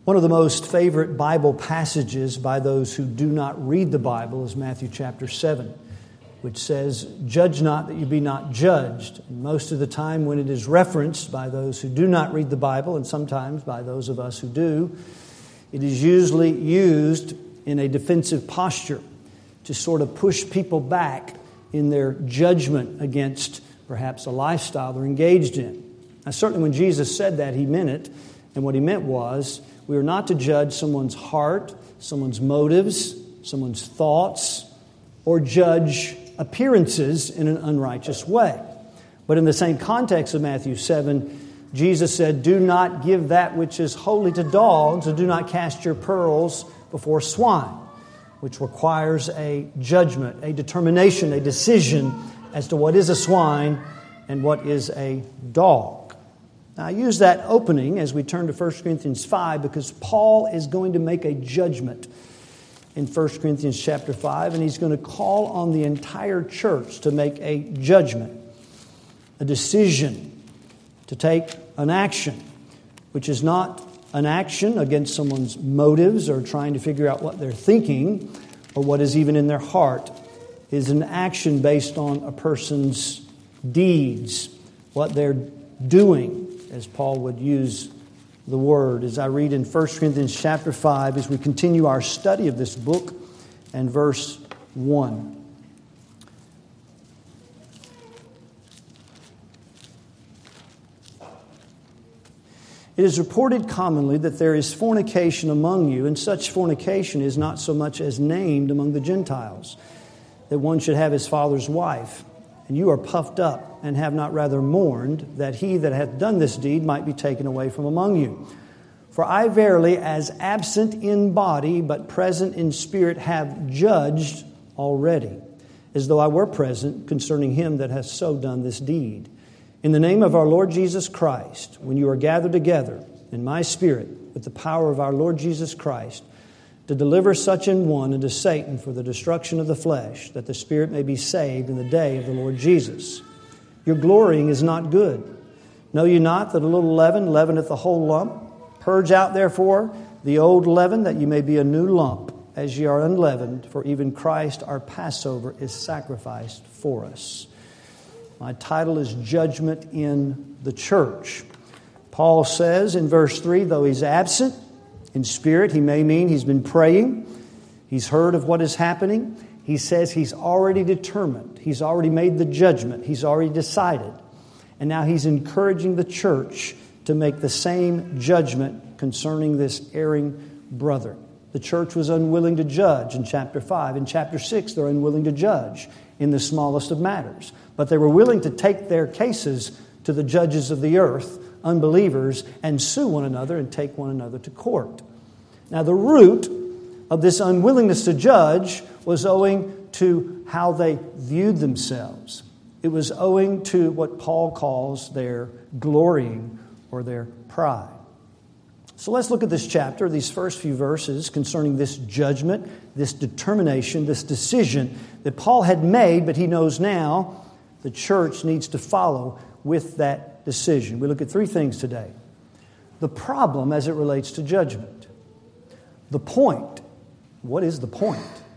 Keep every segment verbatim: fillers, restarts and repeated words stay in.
One of the most favorite Bible passages by those who do not read the Bible is Matthew chapter seven, which says, "Judge not that you be not judged." And most of the time when it is referenced by those who do not read the Bible, and sometimes by those of us who do, it is usually used in a defensive posture to sort of push people back in their judgment against perhaps a lifestyle they're engaged in. Now, certainly when Jesus said that, He meant it. And what He meant was, we are not to judge someone's heart, someone's motives, someone's thoughts, or judge appearances in an unrighteous way. But in the same context of Matthew seven, Jesus said, "Do not give that which is holy to dogs, and do not cast your pearls before swine," which requires a judgment, a determination, a decision as to what is a swine and what is a dog. Now, I use that opening as we turn to First Corinthians five because Paul is going to make a judgment in First Corinthians chapter five, and he's going to call on the entire church to make a judgment, a decision, to take an action, which is not an action against someone's motives or trying to figure out what they're thinking or what is even in their heart. It is an action based on a person's deeds, what they're doing, as Paul would use the word. As I read in First Corinthians chapter five, as we continue our study of this book, and verse one. "It is reported commonly that there is fornication among you, and such fornication is not so much as named among the Gentiles, that one should have his father's wife. And you are puffed up, and have not rather mourned, that he that hath done this deed might be taken away from among you. For I verily, as absent in body, but present in spirit, have judged already, as though I were present, concerning him that hath so done this deed. In the name of our Lord Jesus Christ, when you are gathered together in my spirit, with the power of our Lord Jesus Christ, to deliver such an one unto Satan for the destruction of the flesh, that the spirit may be saved in the day of the Lord Jesus. Your glorying is not good. Know ye not that a little leaven leaveneth the whole lump? Purge out therefore the old leaven, that ye may be a new lump, as ye are unleavened, for even Christ our Passover is sacrificed for us." My title is Judgment in the Church. Paul says in verse three, though he's absent in spirit, he may mean he's been praying, he's heard of what is happening. He says he's already determined, he's already made the judgment, he's already decided. And now he's encouraging the church to make the same judgment concerning this erring brother. The church was unwilling to judge in chapter five. In chapter six, they're unwilling to judge in the smallest of matters. But they were willing to take their cases to the judges of the earth, unbelievers, and sue one another and take one another to court. Now, the root of this unwillingness to judge was owing to how they viewed themselves. It was owing to what Paul calls their glorying or their pride. So let's look at this chapter, these first few verses concerning this judgment, this determination, this decision that Paul had made, but he knows now the church needs to follow with that decision. We look at three things today. The problem as it relates to judgment. The point. What is the point?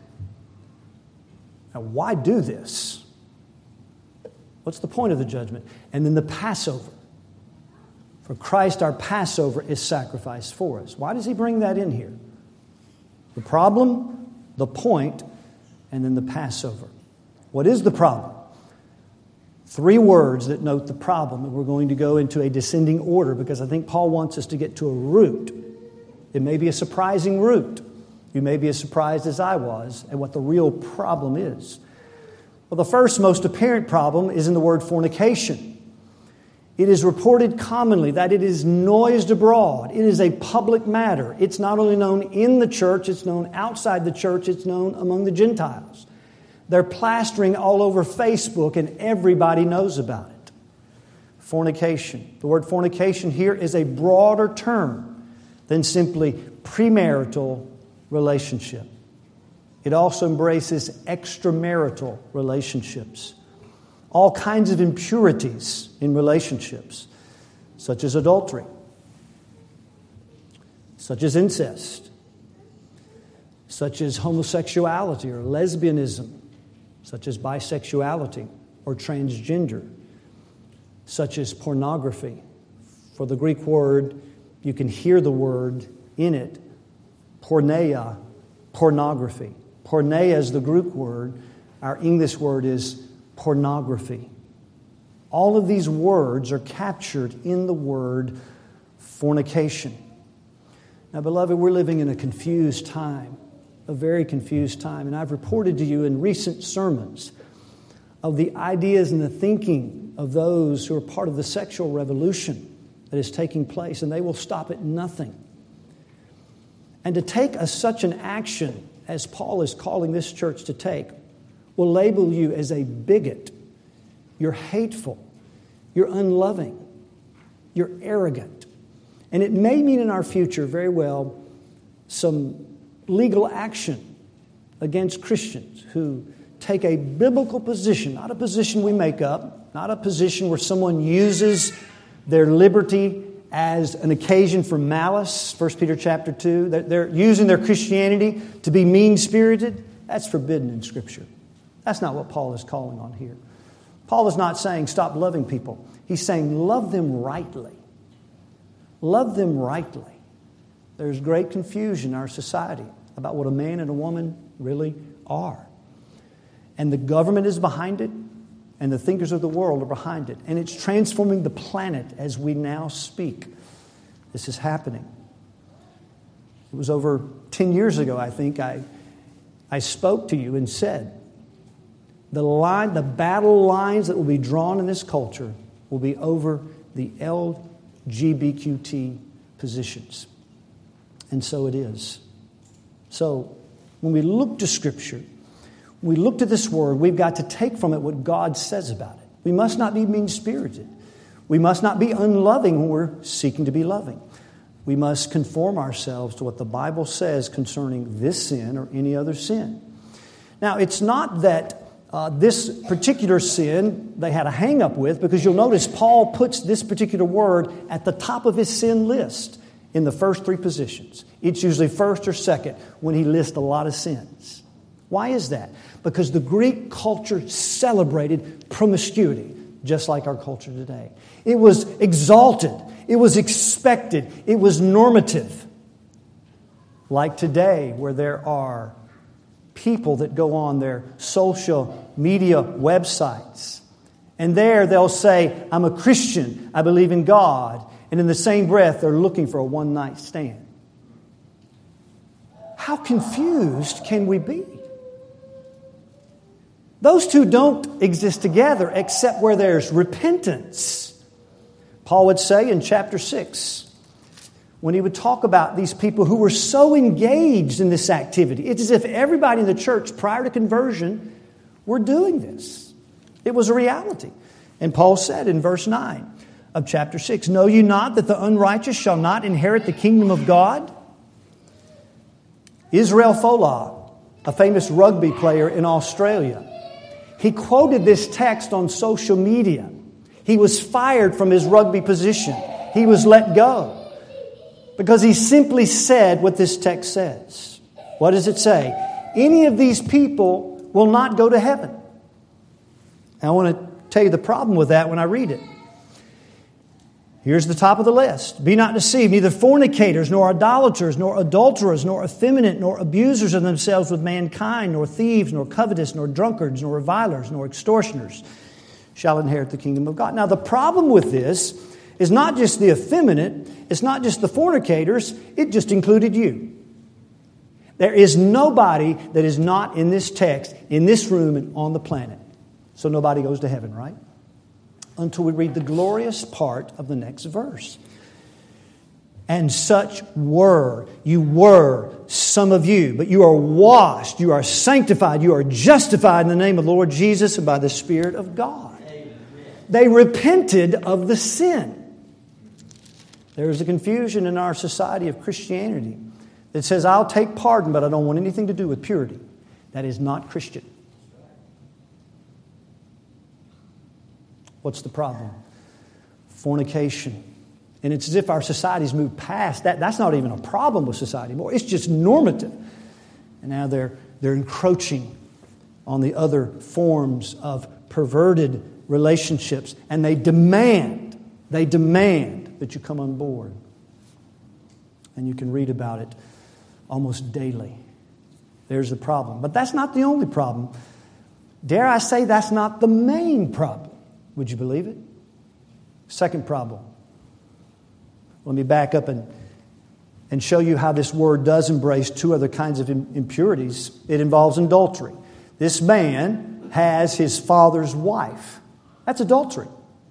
Now, why do this? What's the point of the judgment? And then the Passover. For Christ our Passover is sacrificed for us. Why does he bring that in here? The problem, the point, and then the Passover. What is the problem? Three words that note the problem, and we're going to go into a descending order because I think Paul wants us to get to a root. It may be a surprising root. You may be as surprised as I was at what the real problem is. Well, the first most apparent problem is in the word fornication. It is reported commonly that it is noised abroad. It is a public matter. It's not only known in the church, it's known outside the church, it's known among the Gentiles. They're plastering all over Facebook and everybody knows about it. Fornication. The word fornication here is a broader term than simply premarital relationship. It also embraces extramarital relationships. All kinds of impurities in relationships, such as adultery, such as incest, such as homosexuality or lesbianism, such as bisexuality or transgender, such as pornography. For the Greek word, you can hear the word in it, porneia, pornography. Porneia is the Greek word. Our English word is pornography. All of these words are captured in the word fornication. Now, beloved, we're living in a confused time, a very confused time. And I've reported to you in recent sermons of the ideas and the thinking of those who are part of the sexual revolution that is taking place, and they will stop at nothing. And to take a, such an action as Paul is calling this church to take will label you as a bigot. You're hateful. You're unloving. You're arrogant. And it may mean in our future, very well, some legal action against Christians who take a biblical position, not a position we make up, not a position where someone uses their liberty as an occasion for malice, First Peter chapter two. They're using their Christianity to be mean-spirited. That's forbidden in Scripture. That's not what Paul is calling on here. Paul is not saying stop loving people. He's saying love them rightly. Love them rightly. There's great confusion in our society about what a man and a woman really are. And the government is behind it, and the thinkers of the world are behind it. And it's transforming the planet as we now speak. This is happening. It was over ten years ago, I think, I, I spoke to you and said, the line, the battle lines that will be drawn in this culture will be over the L G B T Q positions. And so it is. So when we look to Scripture, we look to this Word, we've got to take from it what God says about it. We must not be mean-spirited. We must not be unloving when we're seeking to be loving. We must conform ourselves to what the Bible says concerning this sin or any other sin. Now, it's not that uh, this particular sin they had a hang-up with, because you'll notice Paul puts this particular word at the top of his sin list in the first three positions. It's usually first or second when he lists a lot of sins. Why is that? Because the Greek culture celebrated promiscuity, just like our culture today. It was exalted. It was expected. It was normative. Like today, where there are people that go on their social media websites, and there they'll say, I'm a Christian, I believe in God, and in the same breath, they're looking for a one-night stand. How confused can we be? Those two don't exist together except where there's repentance. Paul would say in chapter six, when he would talk about these people who were so engaged in this activity, it's as if everybody in the church prior to conversion were doing this. It was a reality. And Paul said in verse nine of chapter six, know you not that the unrighteous shall not inherit the kingdom of God? Israel Folau, a famous rugby player in Australia, he quoted this text on social media. He was fired from his rugby position. He was let go because he simply said what this text says. What does it say? Any of these people will not go to heaven. And I want to tell you the problem with that when I read it. Here's the top of the list. Be not deceived, neither fornicators, nor idolaters, nor adulterers, nor effeminate, nor abusers of themselves with mankind, nor thieves, nor covetous, nor drunkards, nor revilers, nor extortioners shall inherit the kingdom of God. Now, the problem with this is not just the effeminate, it's not just the fornicators, it just included you. There is nobody that is not in this text, in this room, and on the planet. So nobody goes to heaven, right? Until we read the glorious part of the next verse. And such were, you were some of you, but you are washed, you are sanctified, you are justified in the name of the Lord Jesus and by the Spirit of God. Amen. They repented of the sin. There is a confusion in our society of Christianity that says, I'll take pardon, but I don't want anything to do with purity. That is not Christian. What's the problem? Fornication. And it's as if our society's moved past that. That's not even a problem with society anymore. It's just normative. And now they're, they're encroaching on the other forms of perverted relationships. And they demand, they demand that you come on board. And you can read about it almost daily. There's the problem. But that's not the only problem. Dare I say that's not the main problem. Would you believe it? Second problem. Let me back up and, and show you how this word does embrace two other kinds of impurities. It involves adultery. This man has his father's wife. That's adultery.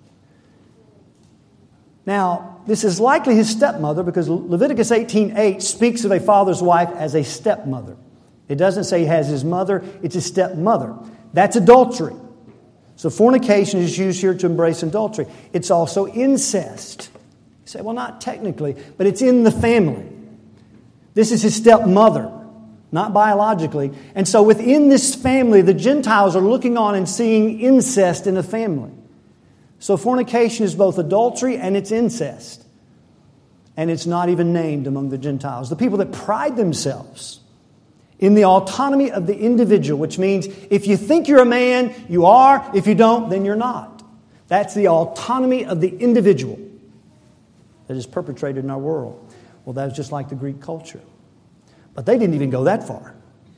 Now, this is likely his stepmother because Leviticus eighteen eight speaks of a father's wife as a stepmother. It doesn't say he has his mother, it's his stepmother. That's adultery. So fornication is used here to embrace adultery. It's also incest. You say, well, not technically, but it's in the family. This is his stepmother, not biologically. And so within this family, the Gentiles are looking on and seeing incest in the family. So fornication is both adultery and it's incest. And it's not even named among the Gentiles. The people that pride themselves in the autonomy of the individual, which means if you think you're a man, you are. If you don't, then you're not. That's the autonomy of the individual that is perpetrated in our world. Well, that was just like the Greek culture. But they didn't even go that far.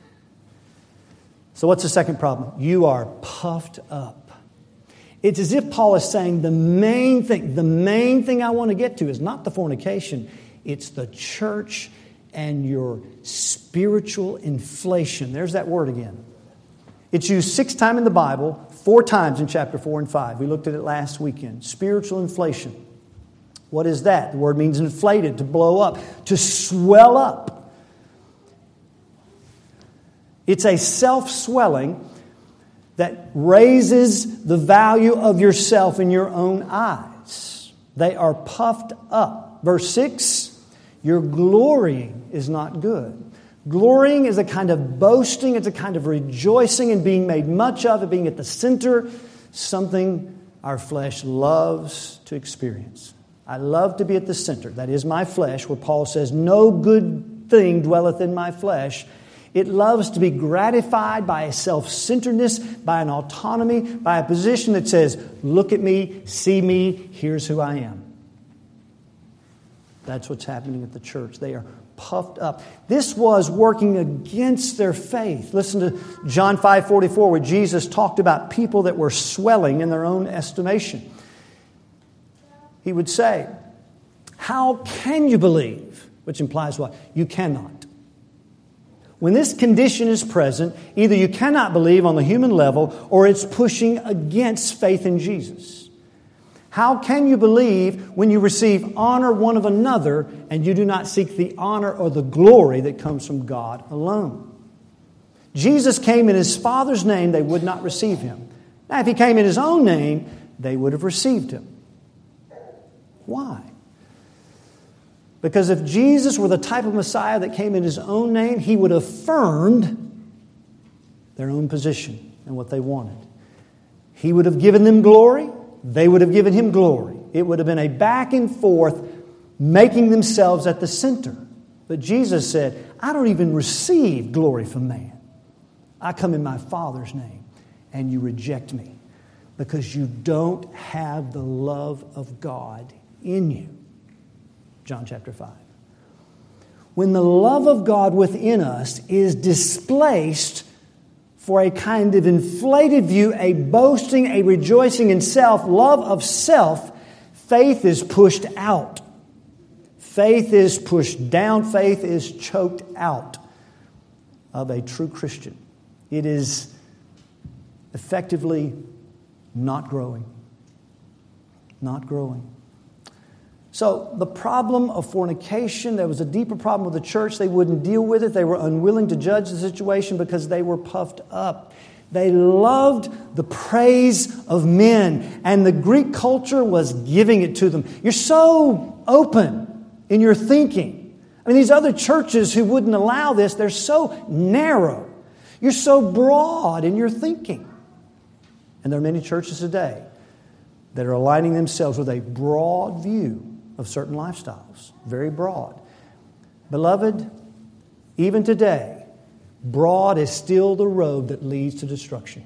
So what's the second problem? You are puffed up. It's as if Paul is saying the main thing, the main thing I want to get to is not the fornication. It's the church and your spiritual inflation. There's that word again. It's used six times in the Bible, four times in chapter four and five. We looked at it last weekend. Spiritual inflation. What is that? The word means inflated, to blow up, to swell up. It's a self-swelling that raises the value of yourself in your own eyes. They are puffed up. Verse six, your glorying is not good. Glorying is a kind of boasting. It's a kind of rejoicing and being made much of, it being at the center, something our flesh loves to experience. I love to be at the center. That is my flesh, where Paul says, no good thing dwelleth in my flesh. It loves to be gratified by a self-centeredness, by an autonomy, by a position that says, look at me, see me, here's who I am. That's what's happening at the church. They are puffed up. This was working against their faith. Listen to John five forty-four, where Jesus talked about people that were swelling in their own estimation. He would say, how can you believe? Which implies what? You cannot. When this condition is present, either you cannot believe on the human level or it's pushing against faith in Jesus. How can you believe when you receive honor one of another and you do not seek the honor or the glory that comes from God alone? Jesus came in His Father's name, they would not receive Him. Now, if He came in His own name, they would have received Him. Why? Because if Jesus were the type of Messiah that came in His own name, He would have affirmed their own position and what they wanted. He would have given them glory. They would have given Him glory. It would have been a back and forth, making themselves at the center. But Jesus said, I don't even receive glory from man. I come in my Father's name, and you reject me because you don't have the love of God in you. John chapter five. When the love of God within us is displaced for a kind of inflated view, a boasting, a rejoicing in self, love of self, faith is pushed out. Faith is pushed down. Faith is choked out of a true Christian. It is effectively not growing. Not growing. So the problem of fornication, there was a deeper problem with the church. They wouldn't deal with it. They were unwilling to judge the situation because they were puffed up. They loved the praise of men, and the Greek culture was giving it to them. You're so open in your thinking. I mean, these other churches who wouldn't allow this, they're so narrow. You're so broad in your thinking. And there are many churches today that are aligning themselves with a broad view of certain lifestyles. Very broad. Beloved, even today, broad is still the road that leads to destruction.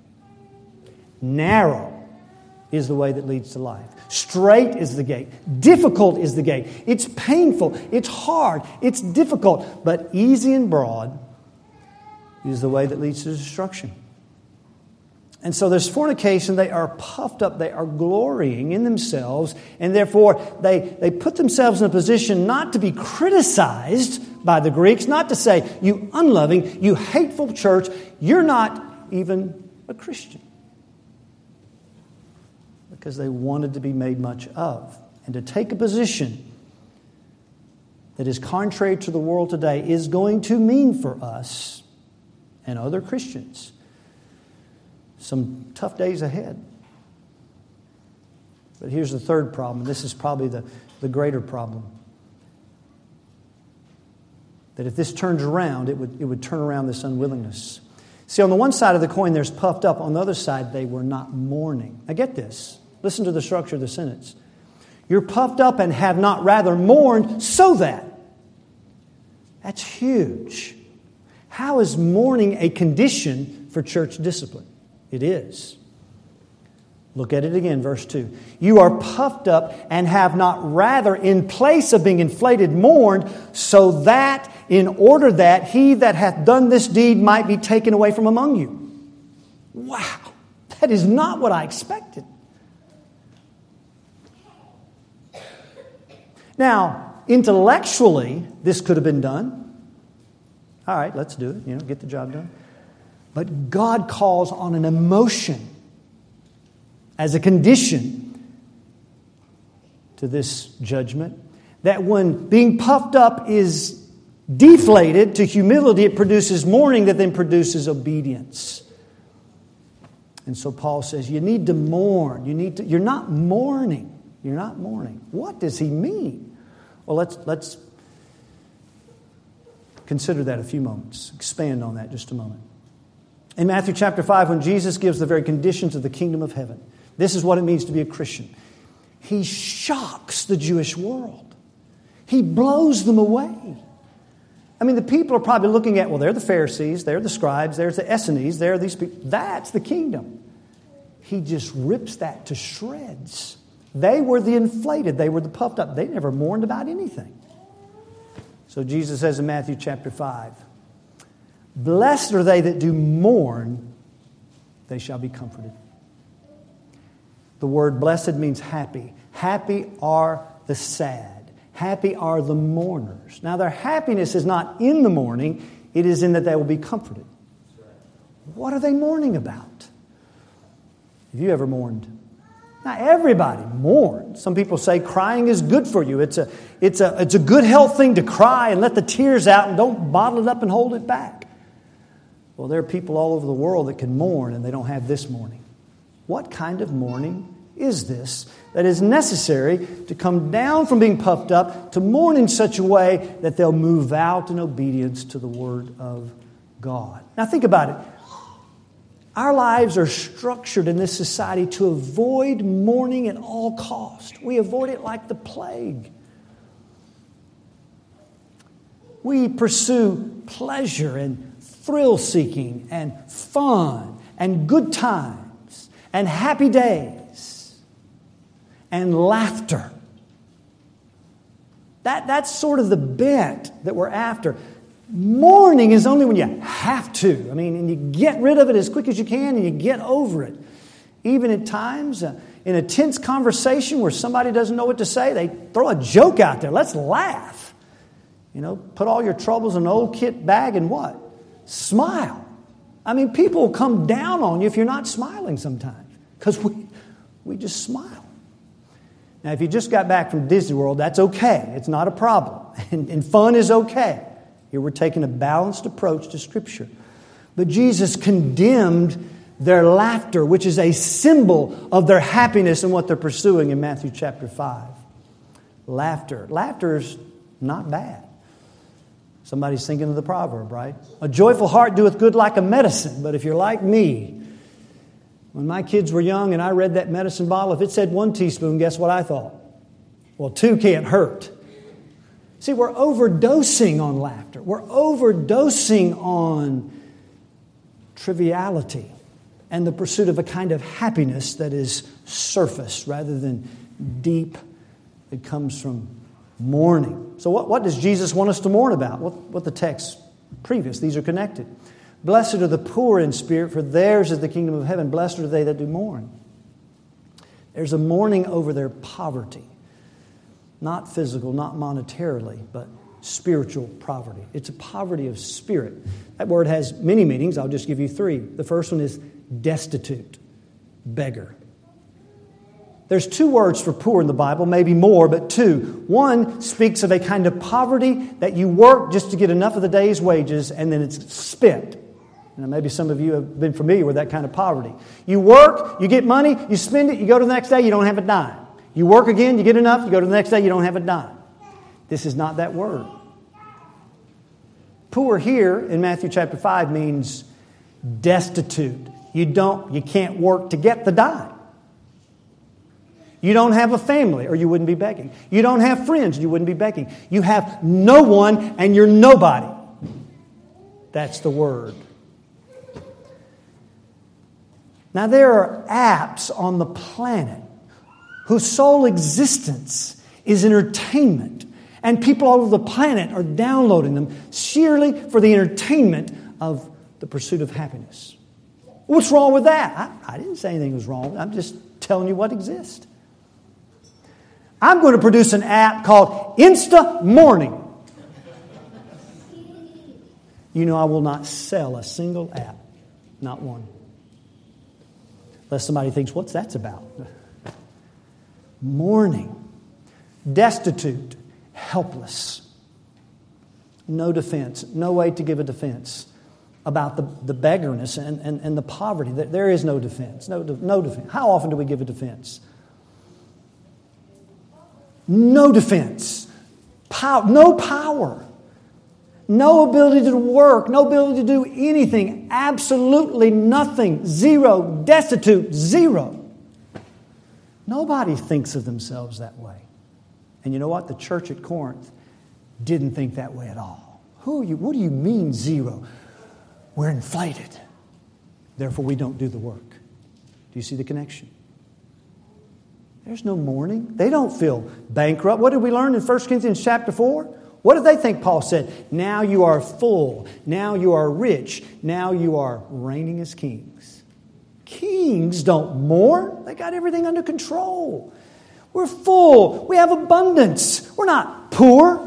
Narrow is the way that leads to life. Straight is the gate. Difficult is the gate. It's painful. It's hard. It's difficult. But easy and broad is the way that leads to destruction. And so there's fornication. They are puffed up. They are glorying in themselves. And therefore, they, they put themselves in a position not to be criticized by the Greeks, not to say, you unloving, you hateful church, you're not even a Christian. Because they wanted to be made much of. And to take a position that is contrary to the world today is going to mean for us and other Christians some tough days ahead. But here's the third problem. This is probably the, the greater problem. That if this turns around, it would, it would turn around this unwillingness. See, on the one side of the coin, there's puffed up. On the other side, they were not mourning. Now get this. Listen to the structure of the sentence. You're puffed up and have not rather mourned so that. That's huge. How is mourning a condition for church discipline? It is. Look at it again, verse two. You are puffed up and have not rather, in place of being inflated, mourned, so that in order that he that hath done this deed might be taken away from among you. Wow, that is not what I expected. Now, intellectually, this could have been done. All right, let's do it. You know, get the job done. But God calls on an emotion as a condition to this judgment. That when being puffed up is deflated to humility, it produces mourning that then produces obedience. And so Paul says, you need to mourn. You need to, you're not mourning. You're not mourning. What does he mean? Well, let's let's consider that a few moments. Expand on that just a moment. In Matthew chapter five, when Jesus gives the very conditions of the kingdom of heaven, this is what it means to be a Christian. He shocks the Jewish world. He blows them away. I mean, the people are probably looking at, well, they're the Pharisees, they're the scribes, there's the Essenes, there are these people. That's the kingdom. He just rips that to shreds. They were the inflated. They were the puffed up. They never mourned about anything. So Jesus says in Matthew chapter five, blessed are they that do mourn, they shall be comforted. The word blessed means happy. Happy are the sad. Happy are the mourners. Now their happiness is not in the mourning. It is in that they will be comforted. What are they mourning about? Have you ever mourned? Now, everybody mourns. Some people say crying is good for you. It's a, it's a, it's a good health thing to cry and let the tears out and don't bottle it up and hold it back. Well, there are people all over the world that can mourn and they don't have this mourning. What kind of mourning is this that is necessary to come down from being puffed up to mourn in such a way that they'll move out in obedience to the Word of God? Now, think about it. Our lives are structured in this society to avoid mourning at all cost. We avoid it like the plague. We pursue pleasure and thrill-seeking and fun and good times and happy days and laughter. That, that's sort of the bent that we're after. Mourning is only when you have to. I mean, and you get rid of it as quick as you can and you get over it. Even at times, uh, in a tense conversation where somebody doesn't know what to say, they throw a joke out there. Let's laugh. You know, put all your troubles in an old kit bag and what? Smile. I mean, people will come down on you if you're not smiling sometimes. Because we, we just smile. Now, if you just got back from Disney World, that's okay. It's not a problem. And, and fun is okay. Here we're taking a balanced approach to Scripture. But Jesus condemned their laughter, which is a symbol of their happiness and what they're pursuing in Matthew chapter five. Laughter. Laughter is not bad. Somebody's thinking of the proverb, right? A joyful heart doeth good like a medicine. But if you're like me, when my kids were young and I read that medicine bottle, if it said one teaspoon, guess what I thought? Well, two can't hurt. See, we're overdosing on laughter. We're overdosing on triviality and the pursuit of a kind of happiness that is surface rather than deep, that comes from mourning. So what, what does Jesus want us to mourn about? What, what the text previous, these are connected. Blessed are the poor in spirit, for theirs is the kingdom of heaven. Blessed are they that do mourn. There's a mourning over their poverty. Not physical, not monetarily, but spiritual poverty. It's a poverty of spirit. That word has many meanings. I'll just give you three. The first one is destitute, beggar. There's two words for poor in the Bible, maybe more, but two. One speaks of a kind of poverty that you work just to get enough of the day's wages and then it's spent. Now, maybe some of you have been familiar with that kind of poverty. You work, you get money, you spend it, you go to the next day, you don't have a dime. You work again, you get enough, you go to the next day, you don't have a dime. This is not that word. Poor here in Matthew chapter five means destitute. You don't, you can't work to get the dime. You don't have a family or you wouldn't be begging. You don't have friends, you wouldn't be begging. You have no one and you're nobody. That's the word. Now there are apps on the planet whose sole existence is entertainment. And people all over the planet are downloading them sheerly for the entertainment of the pursuit of happiness. What's wrong with that? I, I didn't say anything was wrong. I'm just telling you what exists. I'm going to produce an app called Insta Morning. You know I will not sell a single app. Not one. Unless somebody thinks, what's that about? Mourning. Destitute. Helpless. No defense. No way to give a defense about the, the beggarness and, and, and the poverty. There is no defense. No, no defense. How often do we give a defense? No defense. Power, no power. No ability to work. No ability to do anything. Absolutely nothing. Zero. Destitute. Zero. Nobody thinks of themselves that way. And you know what? The church at Corinth didn't think that way at all. Who are you? What do you mean zero? We're inflated. Therefore, we don't do the work. Do you see the connection? There's no mourning. They don't feel bankrupt. What did we learn in First Corinthians chapter four? What did they think Paul said? Now you are full. Now you are rich. Now you are reigning as kings. Kings don't mourn. They got everything under control. We're full. We have abundance. We're not poor.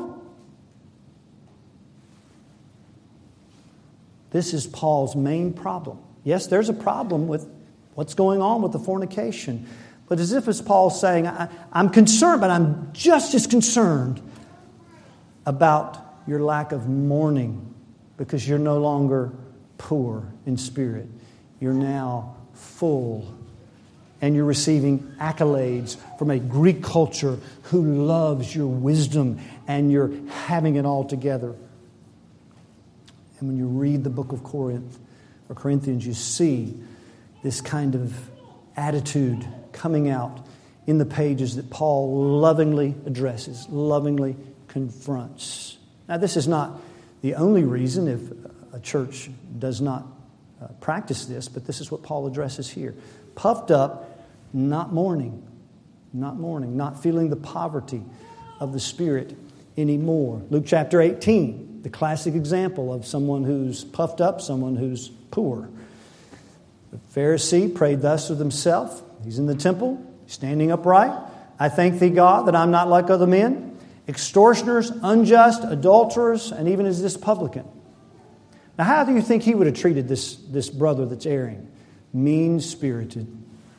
This is Paul's main problem. Yes, there's a problem with what's going on with the fornication. But as if it's Paul saying, I, I'm concerned, but I'm just as concerned about your lack of mourning because you're no longer poor in spirit. You're now full. And you're receiving accolades from a Greek culture who loves your wisdom and you're having it all together. And when you read the book of Corinth or Corinthians, you see this kind of attitude coming out in the pages that Paul lovingly addresses, lovingly confronts. Now, this is not the only reason if a church does not uh, practice this, but this is what Paul addresses here. Puffed up, not mourning, not mourning, not feeling the poverty of the Spirit anymore. Luke chapter eighteen, the classic example of someone who's puffed up, someone who's poor. The Pharisee prayed thus of himself. He's in the temple, standing upright. I thank thee, God, that I'm not like other men, extortioners, unjust, adulterers, and even as this publican. Now, how do you think he would have treated this, this brother that's erring? Mean-spirited,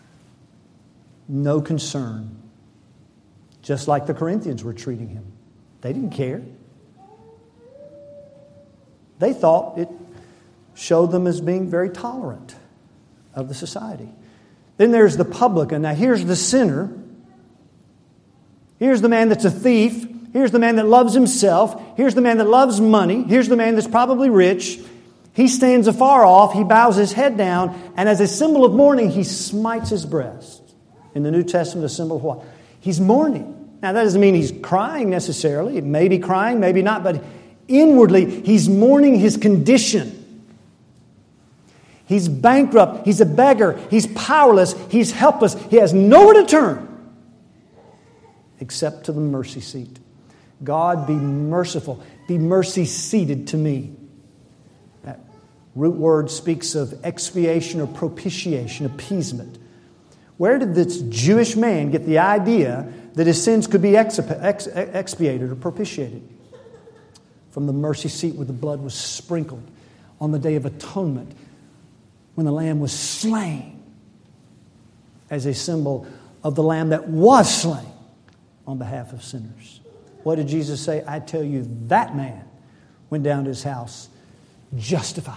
no concern, just like the Corinthians were treating him. They didn't care. They thought it showed them as being very tolerant of the society. Then there's the publican. Now here's the sinner. Here's the man that's a thief. Here's the man that loves himself. Here's the man that loves money. Here's the man that's probably rich. He stands afar off. He bows his head down. And as a symbol of mourning, he smites his breast. In the New Testament, a symbol of what? He's mourning. Now, that doesn't mean he's crying necessarily. Maybe crying, maybe not. But inwardly, he's mourning his condition. He's bankrupt. He's a beggar. He's powerless. He's helpless. He has nowhere to turn except to the mercy seat. God, be merciful. Be mercy seated to me. That root word speaks of expiation or propitiation, appeasement. Where did this Jewish man get the idea that his sins could be expi- ex- expiated or propitiated? From the mercy seat where the blood was sprinkled on the Day of Atonement, when the Lamb was slain as a symbol of the Lamb that was slain on behalf of sinners. What did Jesus say? I tell you, that man went down to his house justified.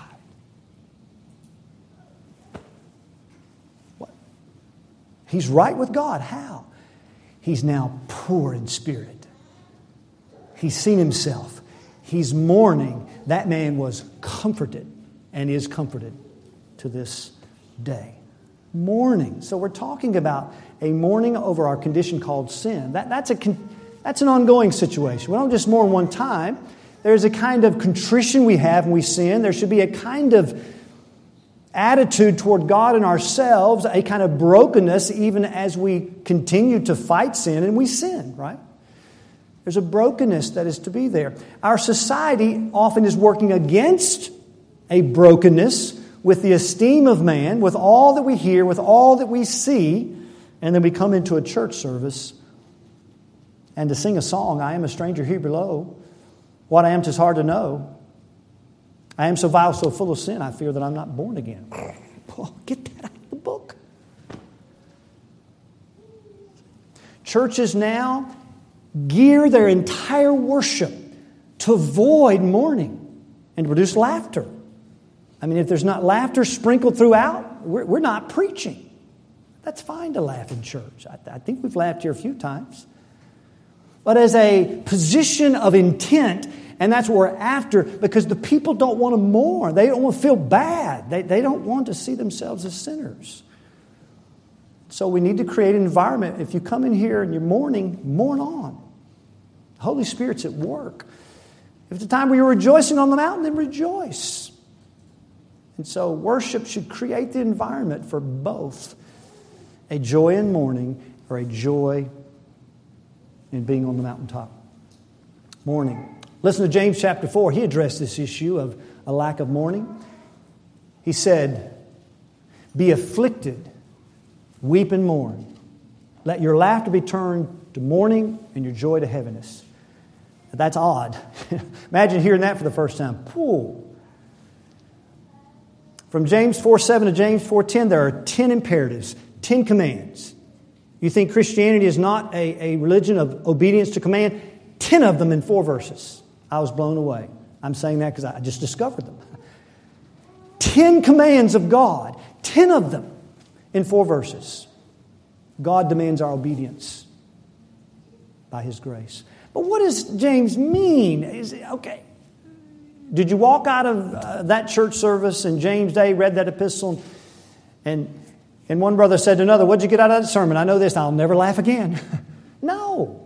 What? He's right with God. How? He's now poor in spirit. He's seen himself. He's mourning. That man was comforted and is comforted to this day. Mourning. So we're talking about a mourning over our condition called sin. That, that's, a, that's an ongoing situation. We don't just mourn one time. There's a kind of contrition we have when we sin. There should be a kind of attitude toward God and ourselves, a kind of brokenness even as we continue to fight sin and we sin, right? There's a brokenness that is to be there. Our society often is working against a brokenness with the esteem of man, with all that we hear, with all that we see, and then we come into a church service and to sing a song, I am a stranger here below. What I am 'tis hard to know. I am so vile, so full of sin, I fear that I'm not born again. Paul, get that out of the book. Churches now gear their entire worship to avoid mourning and to produce laughter. I mean, if there's not laughter sprinkled throughout, we're, we're not preaching. That's fine to laugh in church. I, I think we've laughed here a few times. But as a position of intent, and that's what we're after, because the people don't want to mourn. They don't want to feel bad. They, they don't want to see themselves as sinners. So we need to create an environment. If you come in here and you're mourning, mourn on. The Holy Spirit's at work. If it's a time where you're rejoicing on the mountain, then rejoice. And so worship should create the environment for both a joy in mourning or a joy in being on the mountaintop. Mourning. Listen to James chapter four. He addressed this issue of a lack of mourning. He said, be afflicted, weep and mourn. Let your laughter be turned to mourning and your joy to heaviness. That's odd. Imagine hearing that for the first time. Pooh. From James four seven to James four ten, there are ten imperatives, ten commands. You think Christianity is not a, a religion of obedience to command? Ten of them in four verses. I was blown away. I'm saying that because I just discovered them. Ten commands of God. Ten of them in four verses. God demands our obedience by His grace. But what does James mean? Is it, okay, did you walk out of uh, that church service in James' day, read that epistle, and and one brother said to another, what'd you get out of that sermon? I know this, I'll never laugh again. No.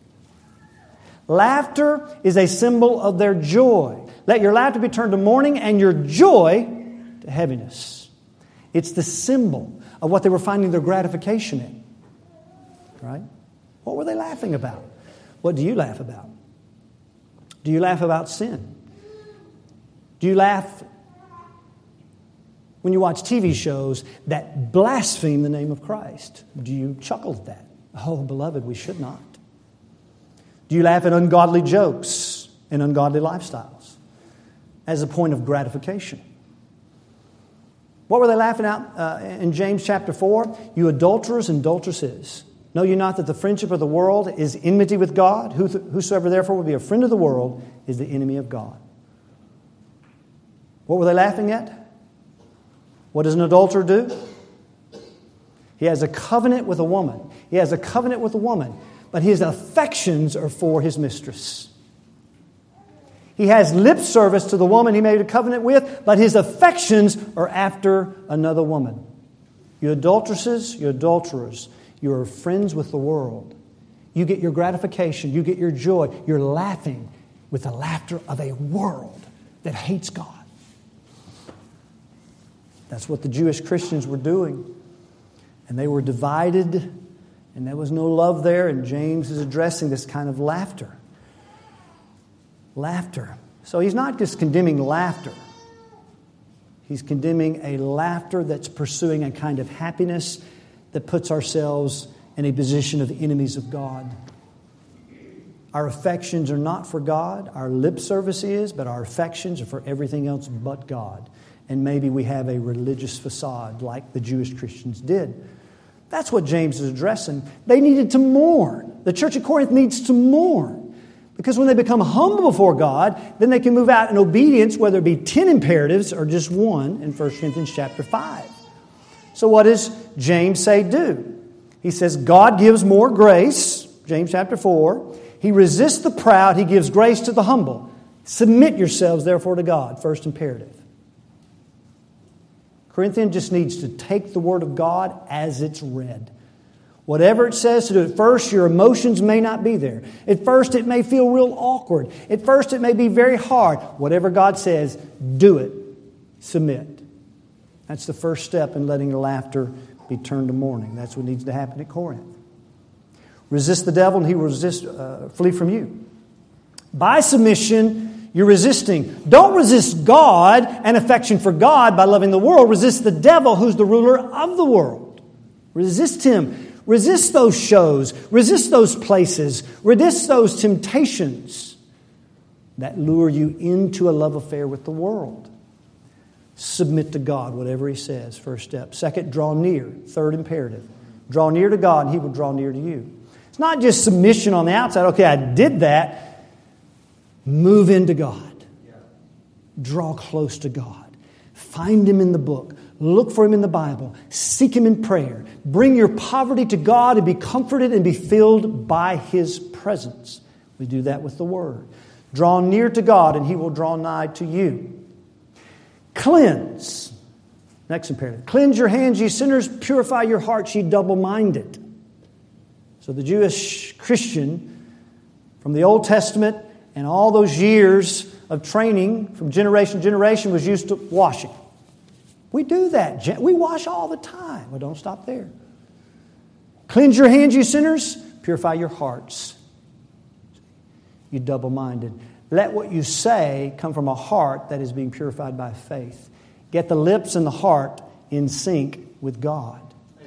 Laughter is a symbol of their joy. Let your laughter be turned to mourning and your joy to heaviness. It's the symbol of what they were finding their gratification in. Right? What were they laughing about? What do you laugh about? Do you laugh about sin? Do you laugh when you watch T V shows that blaspheme the name of Christ? Do you chuckle at that? Oh, beloved, we should not. Do you laugh at ungodly jokes and ungodly lifestyles as a point of gratification? What were they laughing at uh, in James chapter four? You adulterers and adulteresses, know you not that the friendship of the world is enmity with God? Whosoever therefore will be a friend of the world is the enemy of God. What were they laughing at? What does an adulterer do? He has a covenant with a woman. He has a covenant with a woman, but his affections are for his mistress. He has lip service to the woman he made a covenant with, but his affections are after another woman. You adulteresses, you adulterers, you are friends with the world. You get your gratification. You get your joy. You're laughing with the laughter of a world that hates God. That's what the Jewish Christians were doing. And they were divided, and there was no love there, and James is addressing this kind of laughter. Laughter. So he's not just condemning laughter. He's condemning a laughter that's pursuing a kind of happiness that puts ourselves in a position of enemies of God. Our affections are not for God. Our lip service is, but our affections are for everything else but God. And maybe we have a religious facade like the Jewish Christians did. That's what James is addressing. They needed to mourn. The church at Corinth needs to mourn. Because when they become humble before God, then they can move out in obedience, whether it be ten imperatives or just one in First Corinthians chapter five. So what does James say do? He says, God gives more grace, James chapter four. He resists the proud. He gives grace to the humble. Submit yourselves, therefore, to God. First imperative. Corinthian just needs to take the Word of God as it's read. Whatever it says to do, at first your emotions may not be there. At first it may feel real awkward. At first it may be very hard. Whatever God says, do it. Submit. That's the first step in letting the laughter be turned to mourning. That's what needs to happen at Corinth. Resist the devil and he will resist, uh, flee from you. By submission, you're resisting. Don't resist God and affection for God by loving the world. Resist the devil who's the ruler of the world. Resist him. Resist those shows. Resist those places. Resist those temptations that lure you into a love affair with the world. Submit to God, whatever He says, first step. Second, draw near, third imperative. Draw near to God and He will draw near to you. It's not just submission on the outside. Okay, I did that. Move into God. Draw close to God. Find Him in the book. Look for Him in the Bible. Seek Him in prayer. Bring your poverty to God and be comforted and be filled by His presence. We do that with the Word. Draw near to God and He will draw nigh to you. Cleanse. Next imperative. Cleanse your hands, ye sinners. Purify your hearts, ye double-minded. So the Jewish Christian from the Old Testament and all those years of training from generation to generation was used to washing. We do that. We wash all the time. Well, don't stop there. Cleanse your hands, you sinners. Purify your hearts. You double-minded. Let what you say come from a heart that is being purified by faith. Get the lips and the heart in sync with God.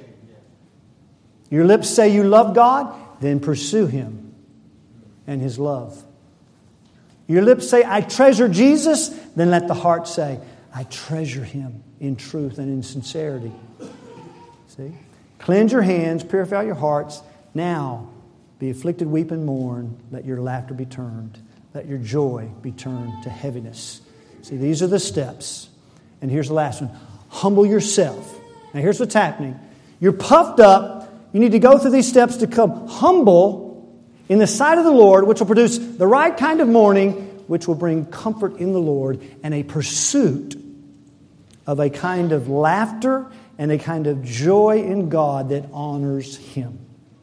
Your lips say you love God, then pursue Him and His love. Your lips say, I treasure Jesus, then let the heart say, I treasure Him in truth and in sincerity. See? Cleanse your hands, purify your hearts. Now, be afflicted, weep, and mourn. Let your laughter be turned. Let your joy be turned to heaviness. See, these are the steps. And here's the last one. Humble yourself. Now, here's what's happening. You're puffed up. You need to go through these steps to come humble in the sight of the Lord, which will produce the right kind of mourning, which will bring comfort in the Lord and a pursuit of a kind of laughter and a kind of joy in God that honors Him.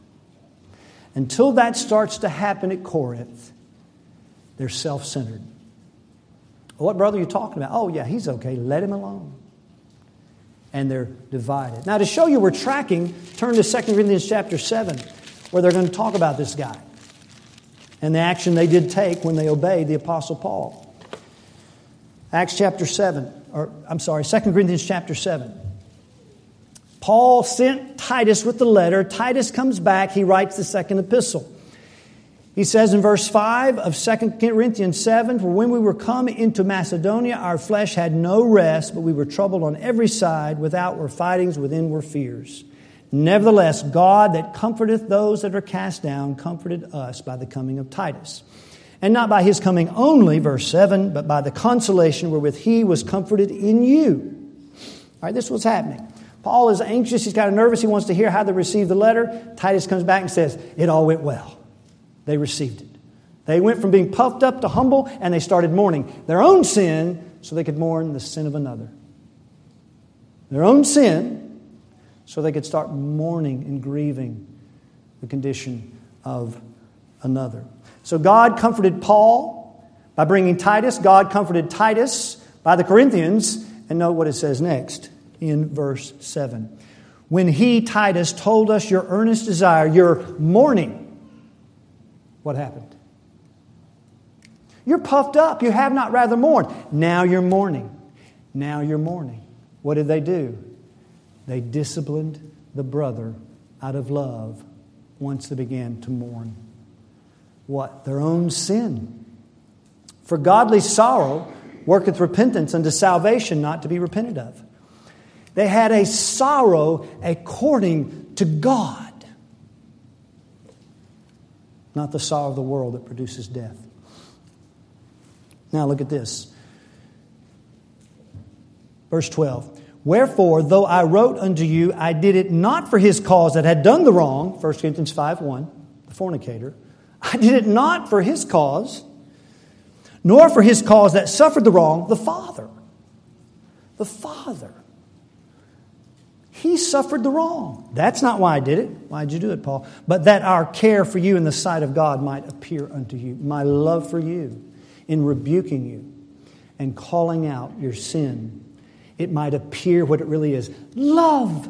Until that starts to happen at Corinth, they're self-centered. What brother are you talking about? Oh, yeah, he's okay. Let him alone. And they're divided. Now, to show you we're tracking, turn to Second Corinthians chapter seven, where they're going to talk about this guy and the action they did take when they obeyed the Apostle Paul. Acts chapter seven, or I'm sorry, Second Corinthians chapter seven. Paul sent Titus with the letter. Titus comes back. He writes the second epistle. He says in verse five of Second Corinthians seven, for when we were come into Macedonia, our flesh had no rest, but we were troubled on every side. Without were fightings, within were fears. Nevertheless, God that comforteth those that are cast down, comforted us by the coming of Titus. And not by his coming only, verse seven, but by the consolation wherewith he was comforted in you. All right, this is what's happening. Paul is anxious. He's kind of nervous. He wants to hear how they received the letter. Titus comes back and says, it all went well. They received it. They went from being puffed up to humble, and they started mourning their own sin so they could mourn the sin of another. Their own sin so they could start mourning and grieving the condition of another. So God comforted Paul by bringing Titus. God comforted Titus by the Corinthians. And note what it says next in verse seven. When he, Titus, told us your earnest desire, your mourning, what happened? You're puffed up. You have not rather mourned. Now you're mourning. Now you're mourning. What did they do? They disciplined the brother out of love once they began to mourn. What? Their own sin. For godly sorrow worketh repentance unto salvation, not to be repented of. They had a sorrow according to God, not the sorrow of the world that produces death. Now look at this. Verse twelve. Wherefore, though I wrote unto you, I did it not for his cause that had done the wrong, First Corinthians five one, the fornicator. I did it not for his cause, nor for his cause that suffered the wrong, the Father. The Father. He suffered the wrong. That's not why I did it. Why did you do it, Paul? But that our care for you in the sight of God might appear unto you. My love for you in rebuking you and calling out your sin. It might appear what it really is. Love.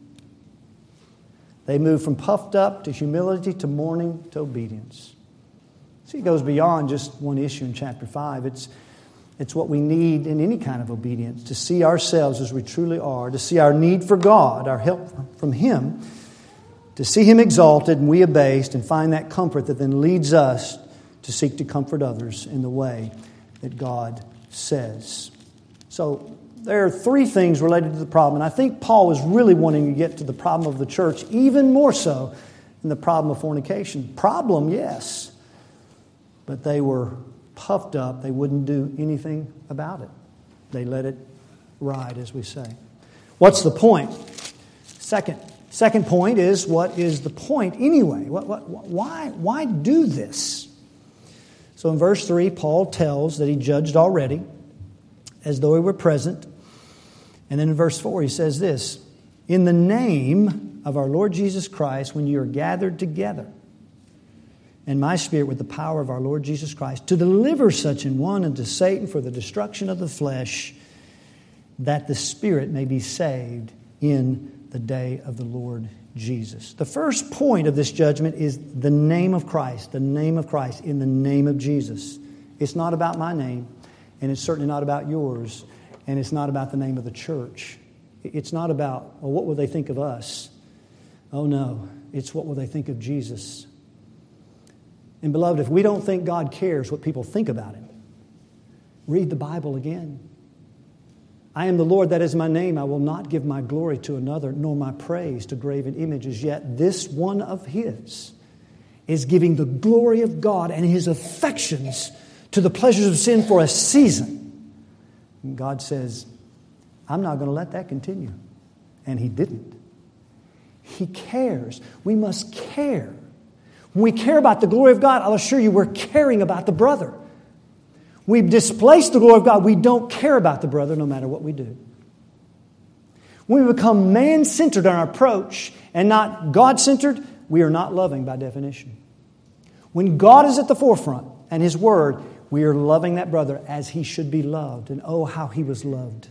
They move from puffed up to humility to mourning to obedience. See, it goes beyond just one issue in chapter five. It's, it's what we need in any kind of obedience, to see ourselves as we truly are, to see our need for God, our help from Him, to see Him exalted and we abased, and find that comfort that then leads us to seek to comfort others in the way that God says. So, there are three things related to the problem. And I think Paul was really wanting to get to the problem of the church, even more so than the problem of fornication. Problem, yes. But they were puffed up. They wouldn't do anything about it. They let it ride, as we say. What's the point? Second, second point is, what is the point anyway? What, what, why, why do this? So in verse three, Paul tells that he judged already, as though he were present. And then in verse four, he says this, in the name of our Lord Jesus Christ, when you are gathered together, and my spirit with the power of our Lord Jesus Christ, to deliver such an one unto Satan for the destruction of the flesh, that the spirit may be saved in the day of the Lord Jesus. The first point of this judgment is the name of Christ, the name of Christ, in the name of Jesus. It's not about my name. And it's certainly not about yours. And it's not about the name of the church. It's not about, well, what will they think of us? Oh, no. It's what will they think of Jesus. And beloved, if we don't think God cares what people think about Him, read the Bible again. I am the Lord, that is my name. I will not give my glory to another, nor my praise to graven images. Yet this one of His is giving the glory of God and His affections to the pleasures of sin for a season. And God says, I'm not going to let that continue. And He didn't. He cares. We must care. When we care about the glory of God, I'll assure you we're caring about the brother. We've displaced the glory of God. We don't care about the brother no matter what we do. When we become man-centered in our approach and not God-centered, we are not loving by definition. When God is at the forefront and His Word, we are loving that brother as he should be loved. And oh, how he was loved.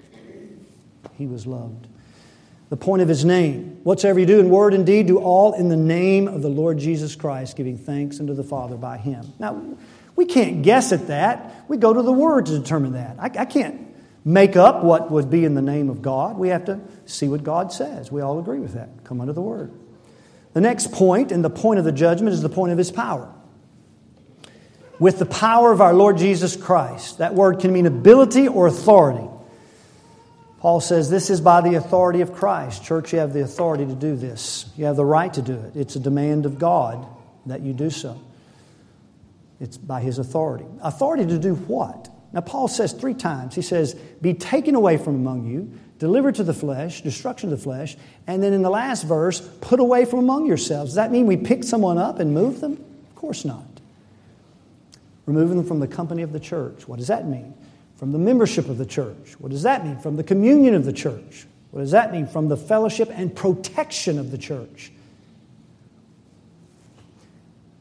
He was loved. The point of His name. Whatsoever you do in word and deed, do all in the name of the Lord Jesus Christ, giving thanks unto the Father by Him. Now, we can't guess at that. We go to the Word to determine that. I, I can't make up what would be in the name of God. We have to see what God says. We all agree with that. Come under the Word. The next point, and the point of the judgment, is the point of His power. With the power of our Lord Jesus Christ. That word can mean ability or authority. Paul says this is by the authority of Christ. Church, you have the authority to do this. You have the right to do it. It's a demand of God that you do so. It's by His authority. Authority to do what? Now Paul says three times. He says, be taken away from among you, delivered to the flesh, destruction of the flesh. And then in the last verse, put away from among yourselves. Does that mean we pick someone up and move them? Of course not. Removing them from the company of the church. What does that mean? From the membership of the church. What does that mean? From the communion of the church. What does that mean? From the fellowship and protection of the church.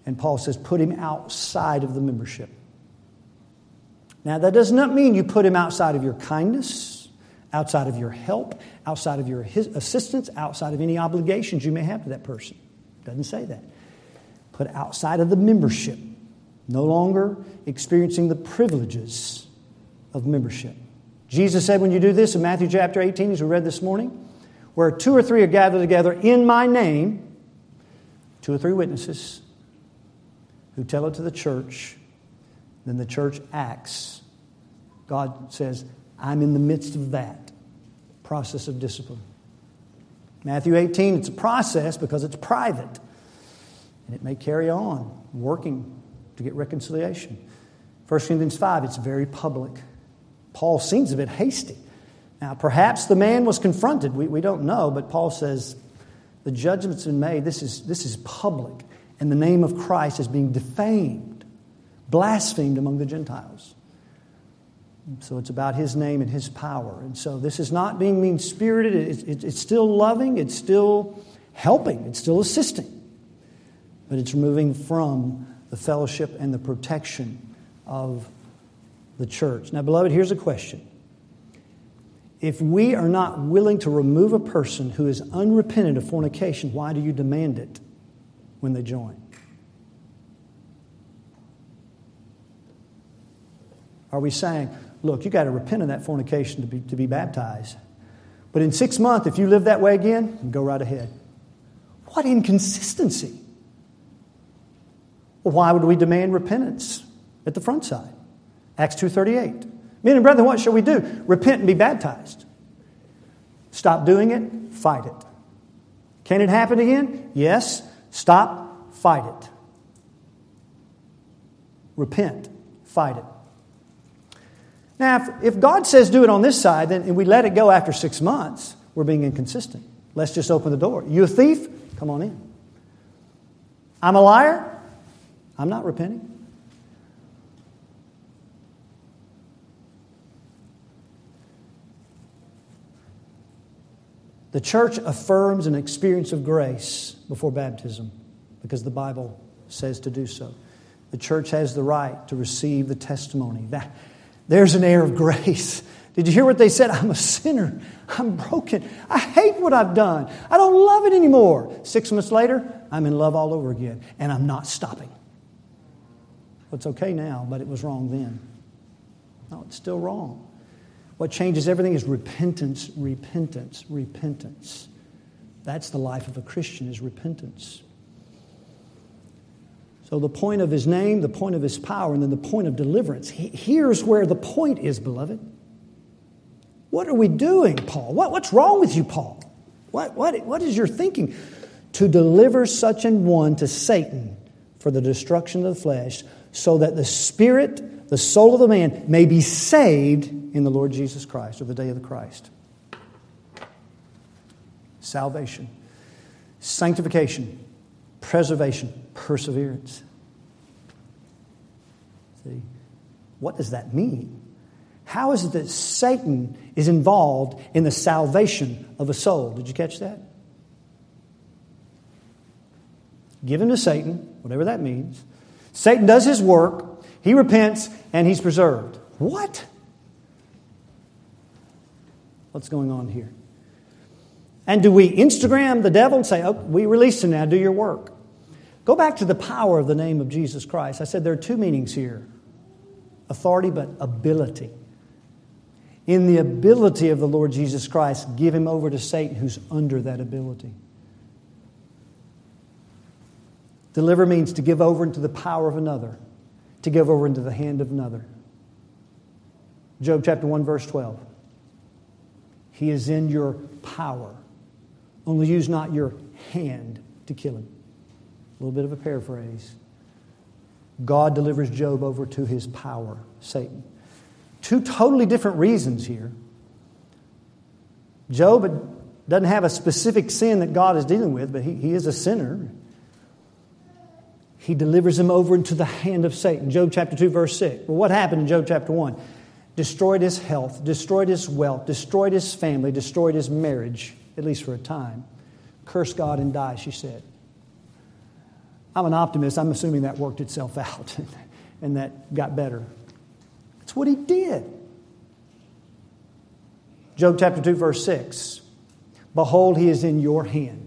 And Paul says, put him outside of the membership. Now, that does not mean you put him outside of your kindness, outside of your help, outside of your assistance, outside of any obligations you may have to that person. It doesn't say that. Put outside of the membership. No longer experiencing the privileges of membership. Jesus said when you do this in Matthew chapter eighteen, as we read this morning, where two or three are gathered together in my name, two or three witnesses who tell it to the church, then the church acts. God says, I'm in the midst of that process of discipline. Matthew eighteen, it's a process because it's private. And it may carry on working to get reconciliation. First Corinthians five, it's very public. Paul seems a bit hasty. Now, perhaps the man was confronted. We, we don't know, but Paul says the judgment's been made. This is, this is public. And the name of Christ is being defamed, blasphemed among the Gentiles. So it's about His name and His power. And so this is not being mean-spirited. It's, it, it's still loving. It's still helping. It's still assisting. But it's moving from the fellowship and the protection of the church. Now, beloved, here's a question. If we are not willing to remove a person who is unrepentant of fornication, why do you demand it when they join? Are we saying, look, you got to repent of that fornication to be, to be baptized. But in six months, if you live that way again, go right ahead. What inconsistency. Well, why would we demand repentance at the front side? Acts two thirty-eight. Men and brethren, what shall we do? Repent and be baptized. Stop doing it, fight it. Can it happen again? Yes. Stop, fight it. Repent, fight it. Now, if, if God says do it on this side, then and we let it go after six months, we're being inconsistent. Let's just open the door. You a thief? Come on in. I'm a liar? I'm not repenting. The church affirms an experience of grace before baptism because the Bible says to do so. The church has the right to receive the testimony. That, there's an air of grace. Did you hear what they said? I'm a sinner. I'm broken. I hate what I've done. I don't love it anymore. Six months later, I'm in love all over again. And I'm not stopping. Well, it's okay now, but it was wrong then. No, it's still wrong. What changes everything is repentance, repentance, repentance. That's the life of a Christian, is repentance. So the point of His name, the point of His power, and then the point of deliverance. Here's where the point is, beloved. What are we doing, Paul? What, what's wrong with you, Paul? What, what, what is your thinking? To deliver such an one to Satan for the destruction of the flesh, so that the spirit, the soul of the man may be saved in the Lord Jesus Christ, or the day of the Christ. Salvation, sanctification, preservation, perseverance. See, what does that mean? How is it that Satan is involved in the salvation of a soul? Did you catch that? Given to Satan, whatever that means. Satan does his work, he repents, and he's preserved. What? What's going on here? And do we Instagram the devil and say, oh, we release him now, do your work? Go back to the power of the name of Jesus Christ. I said there are two meanings here. Authority, but ability. In the ability of the Lord Jesus Christ, give him over to Satan who's under that ability. Deliver means to give over into the power of another, to give over into the hand of another. Job chapter one, verse twelve. He is in your power. Only use not your hand to kill him. A little bit of a paraphrase. God delivers Job over to his power, Satan. Two totally different reasons here. Job doesn't have a specific sin that God is dealing with, but he, he is a sinner. He delivers him over into the hand of Satan. Job chapter two, verse six. Well, what happened in Job chapter one? Destroyed his health, destroyed his wealth, destroyed his family, destroyed his marriage, at least for a time. Curse God and die, she said. I'm an optimist. I'm assuming that worked itself out and that got better. That's what he did. Job chapter two, verse six. Behold, he is in your hand.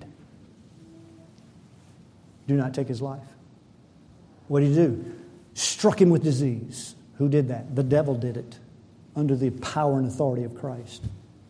Do not take his life. What did he do? Struck him with disease. Who did that? The devil did it under the power and authority of Christ.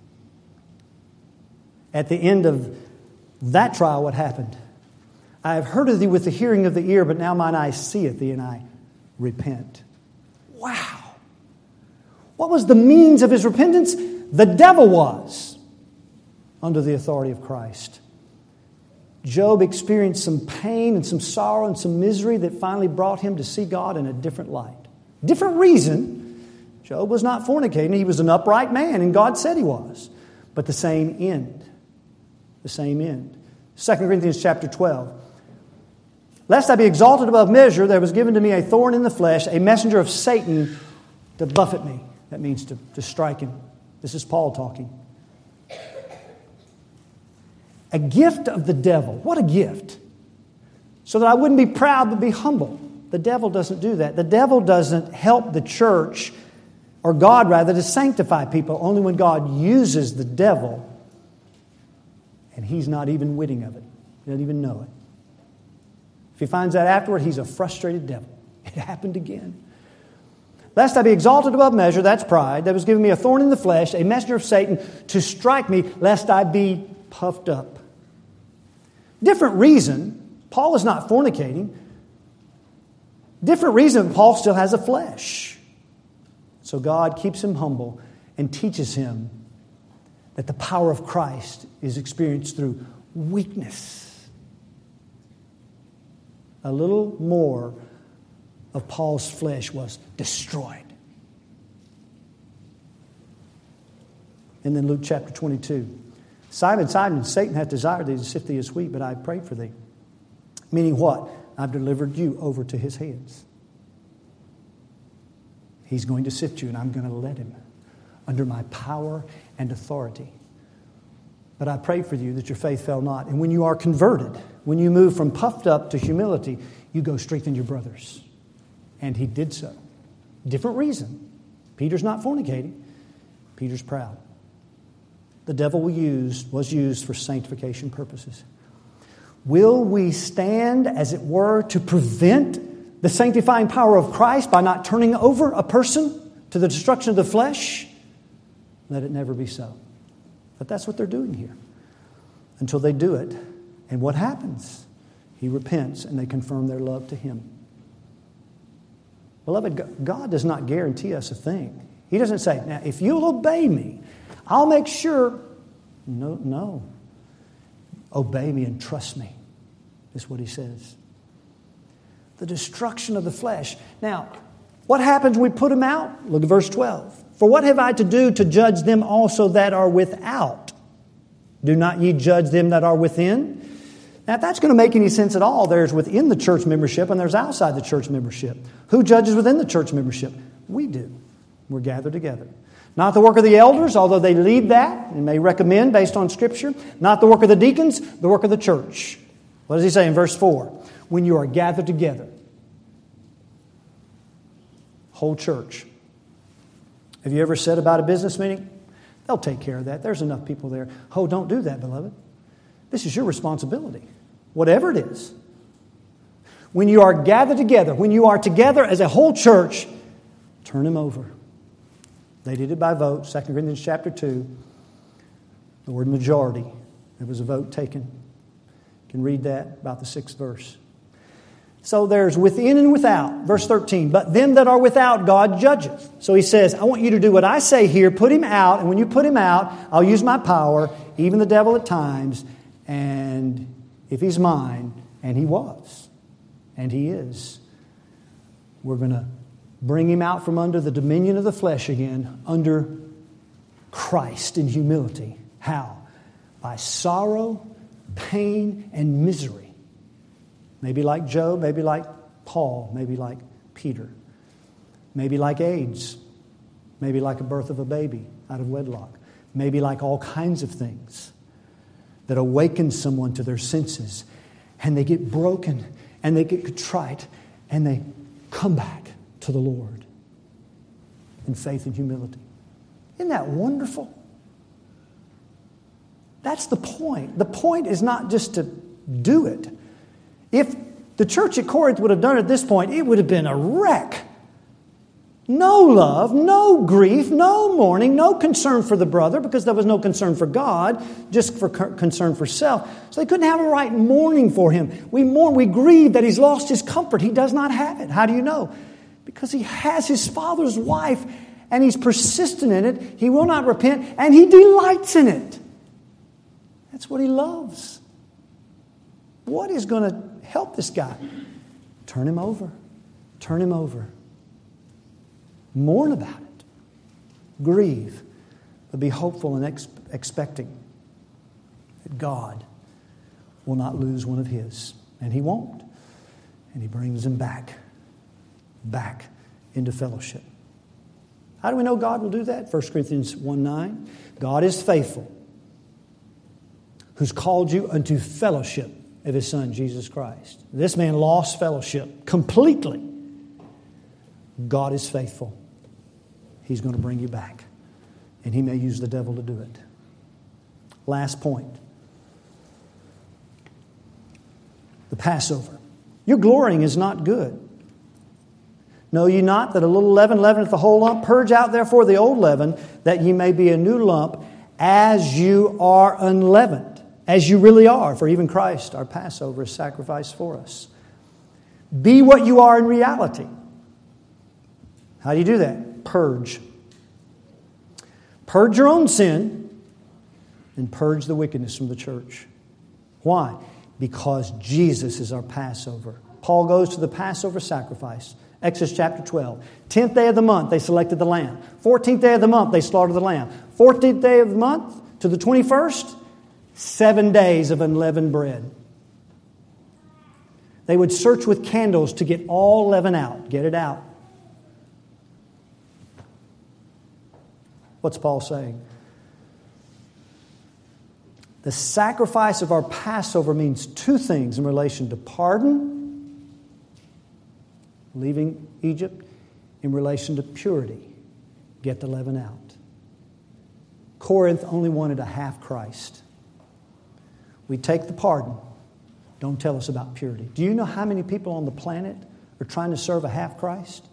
At the end of that trial, what happened? I have heard of thee with the hearing of the ear, but now mine eyes seeth thee, and I repent. Wow. What was the means of his repentance? The devil was under the authority of Christ. Job experienced some pain and some sorrow and some misery that finally brought him to see God in a different light. Different reason. Job was not fornicating. He was an upright man, and God said he was. But the same end. The same end. Second Corinthians chapter twelve. Lest I be exalted above measure, there was given to me a thorn in the flesh, a messenger of Satan to buffet me. That means to, to strike him. This is Paul talking. A gift of the devil. What a gift. So that I wouldn't be proud but be humble. The devil doesn't do that. The devil doesn't help the church, or God rather, to sanctify people. Only when God uses the devil and he's not even witting of it. He doesn't even know it. If he finds out afterward, he's a frustrated devil. It happened again. Lest I be exalted above measure, that's pride. That was giving me a thorn in the flesh, a messenger of Satan to strike me, lest I be puffed up. Different reason. Paul is not fornicating. Different reason, Paul still has a flesh. So God keeps him humble and teaches him that the power of Christ is experienced through weakness. A little more of Paul's flesh was destroyed. And then Luke chapter twenty-two. Simon, Simon, Satan hath desired thee to sift thee as wheat, but I have prayed for thee. Meaning what? I've delivered you over to his hands. He's going to sift you, and I'm going to let him under my power and authority. But I pray for you that your faith fail not. And when you are converted, when you move from puffed up to humility, you go strengthen your brothers. And he did so. Different reason. Peter's not fornicating. Peter's proud. The devil was used, was used for sanctification purposes. Will we stand, as it were, to prevent the sanctifying power of Christ by not turning over a person to the destruction of the flesh? Let it never be so. But that's what they're doing here. Until they do it. And what happens? He repents and they confirm their love to him. Beloved, God does not guarantee us a thing. He doesn't say, now, if you'll obey me, I'll make sure. No, no. Obey me and trust me, is what he says. The destruction of the flesh. Now, what happens when we put them out? Look at verse twelve. For what have I to do to judge them also that are without? Do not ye judge them that are within? Now, if that's going to make any sense at all, there's within the church membership and there's outside the church membership. Who judges within the church membership? We do. We're gathered together. Not the work of the elders, although they lead that and may recommend based on Scripture. Not the work of the deacons, the work of the church. What does he say in verse four? When you are gathered together. Whole church. Have you ever said about a business meeting? They'll take care of that. There's enough people there. Oh, don't do that, beloved. This is your responsibility. Whatever it is. When you are gathered together, when you are together as a whole church, turn them over. They did it by vote. Second Corinthians chapter two. The word majority. There was a vote taken. You can read that, about the sixth verse. So there's within and without. Verse thirteen. But them that are without, God judgeth. So he says, I want you to do what I say here. Put him out. And when you put him out, I'll use my power, even the devil at times. And if he's mine, and he was, and he is, we're going to bring him out from under the dominion of the flesh again, under Christ in humility. How? By sorrow, pain, and misery. Maybe like Job, maybe like Paul, maybe like Peter. Maybe like AIDS. Maybe like a birth of a baby out of wedlock. Maybe like all kinds of things that awaken someone to their senses. And they get broken and they get contrite, and they come back to the Lord in faith and humility. Isn't that wonderful? That's the point. The point is not just to do it. If the church at Corinth would have done it at this point, it would have been a wreck. No love, no grief, no mourning, no concern for the brother, because there was no concern for God, just for concern for self. So they couldn't have a right mourning for him. We mourn, we grieve that he's lost his comfort. He does not have it. How do you know? Because he has his father's wife, and he's persistent in it. He will not repent, and he delights in it. That's what he loves. What is going to help this guy? Turn him over. Turn him over. Mourn about it. Grieve. But be hopeful and ex- expecting that God will not lose one of his. And he won't. And he brings him back. Back into fellowship. How do we know God will do that? First Corinthians one nine. God is faithful, who's called you unto fellowship of his Son, Jesus Christ. This man lost fellowship completely. God is faithful. He's going to bring you back. And he may use the devil to do it. Last point. The Passover. Your glorying is not good. Know ye not that a little leaven leaveneth the whole lump? Purge out therefore the old leaven, that ye may be a new lump, as you are unleavened. As you really are. For even Christ, our Passover, is sacrificed for us. Be what you are in reality. How do you do that? Purge. Purge your own sin and purge the wickedness from the church. Why? Because Jesus is our Passover. Paul goes to the Passover sacrifice. Exodus chapter twelve. Tenth day of the month, they selected the lamb. Fourteenth day of the month, they slaughtered the lamb. Fourteenth day of the month to the twenty-first, seven days of unleavened bread. They would search with candles to get all leaven out. Get it out. What's Paul saying? The sacrifice of our Passover means two things in relation to pardon, leaving Egypt, in relation to purity, get the leaven out. Corinth only wanted a half Christ. We take the pardon. Don't tell us about purity. Do you know how many people on the planet are trying to serve a half Christ?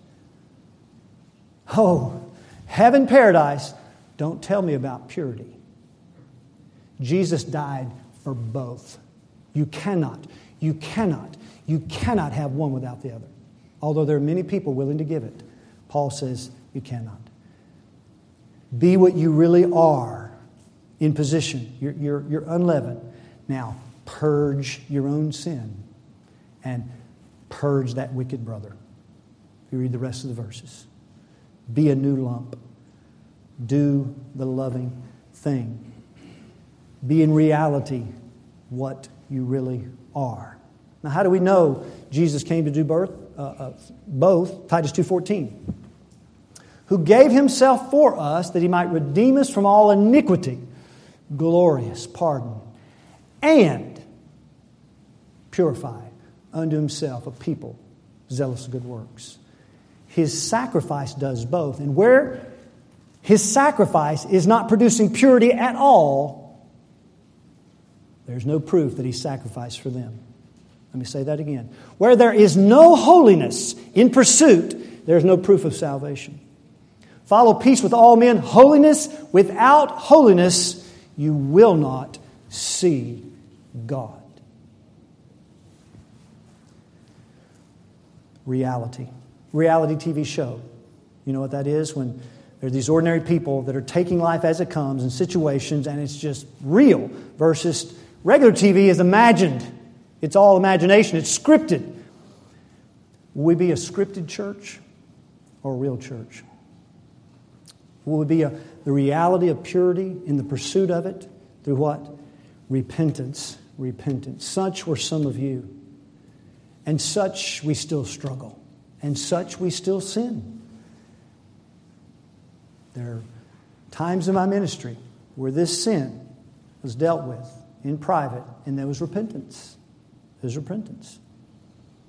Oh, heaven, paradise. Don't tell me about purity. Jesus died for both. You cannot, you cannot, you cannot have one without the other. Although there are many people willing to give it, Paul says you cannot. Be what you really are in position. You're, you're, you're unleavened. Now, purge your own sin and purge that wicked brother. You read the rest of the verses. Be a new lump. Do the loving thing. Be in reality what you really are. Now, how do we know Jesus came to do birth, uh, uh, both? Titus two fourteen. Who gave himself for us that he might redeem us from all iniquity, glorious pardon, and purify unto himself a people zealous of good works. His sacrifice does both. And where his sacrifice is not producing purity at all, there's no proof that he sacrificed for them. Let me say that again. Where there is no holiness in pursuit, there's no proof of salvation. Follow peace with all men, holiness. Without holiness, you will not see God. Reality. Reality T V show. You know what that is? When there are these ordinary people that are taking life as it comes in situations and it's just real versus regular T V is imagined. It's all imagination. It's scripted. Will we be a scripted church or a real church? Will it be a, the reality of purity in the pursuit of it? Through what? Repentance. Repentance. Such were some of you. And such we still struggle. And such we still sin. There are times in my ministry where this sin was dealt with in private, and there was repentance. There's repentance.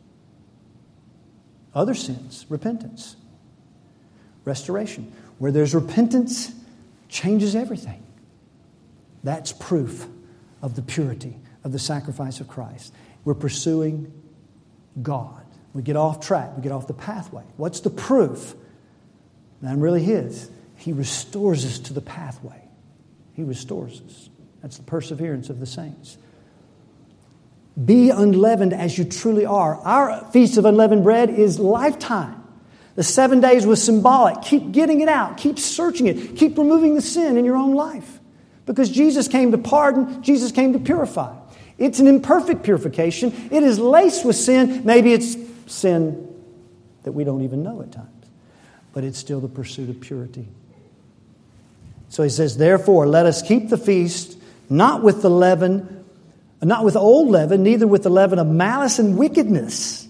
Other sins, repentance. Restoration. Where there's repentance, changes everything. That's proof of the purity of the sacrifice of Christ. We're pursuing God. We get off track. We get off the pathway. What's the proof? And I'm really His. He restores us to the pathway. He restores us. That's the perseverance of the saints. Be unleavened as you truly are. Our Feast of Unleavened Bread is lifetime. The seven days was symbolic. Keep getting it out. Keep searching it. Keep removing the sin in your own life. Because Jesus came to pardon. Jesus came to purify. It's an imperfect purification. It is laced with sin. Maybe it's sin that we don't even know at times. But it's still the pursuit of purity. So he says, therefore, let us keep the feast, not with the leaven, not with old leaven, neither with the leaven of malice and wickedness,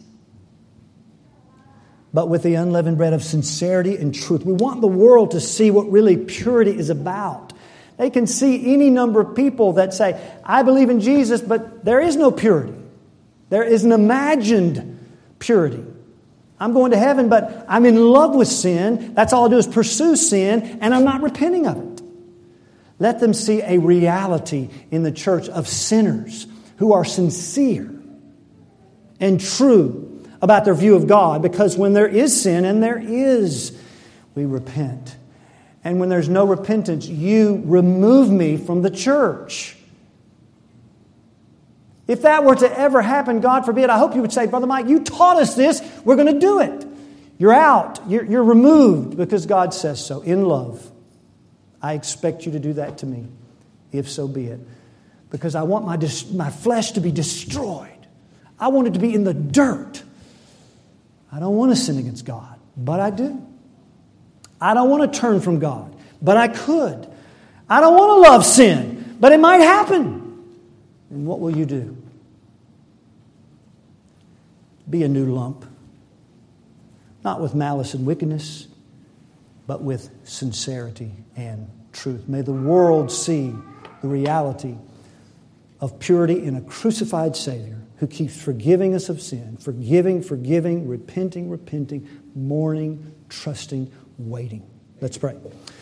but with the unleavened bread of sincerity and truth. We want the world to see what really purity is about. They can see any number of people that say, I believe in Jesus, but there is no purity. There is an imagined purity. I'm going to heaven, but I'm in love with sin. That's all I do is pursue sin, and I'm not repenting of it. Let them see a reality in the church of sinners who are sincere and true about their view of God, because when there is sin, and there is, we repent. And when there's no repentance, you remove me from the church. If that were to ever happen, God forbid, I hope you would say, Brother Mike, you taught us this. We're going to do it. You're out. You're, you're removed because God says so in love. I expect you to do that to me, if so be it. Because I want my, my flesh to be destroyed. I want it to be in the dirt. I don't want to sin against God, but I do. I don't want to turn from God, but I could. I don't want to love sin, but it might happen. And what will you do? Be a new lump. Not with malice and wickedness, but with sincerity and truth. May the world see the reality of purity in a crucified Savior who keeps forgiving us of sin, forgiving, forgiving, repenting, repenting, mourning, trusting, waiting. Let's pray.